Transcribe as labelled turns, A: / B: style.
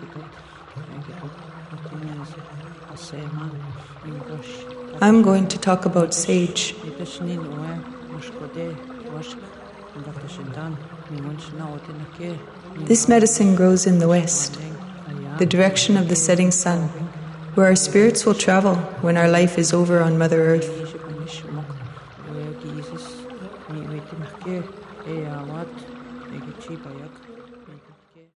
A: I'm going to talk about sage. This medicine grows in the west, the direction of the setting sun, where our spirits will travel when our life is over on Mother Earth.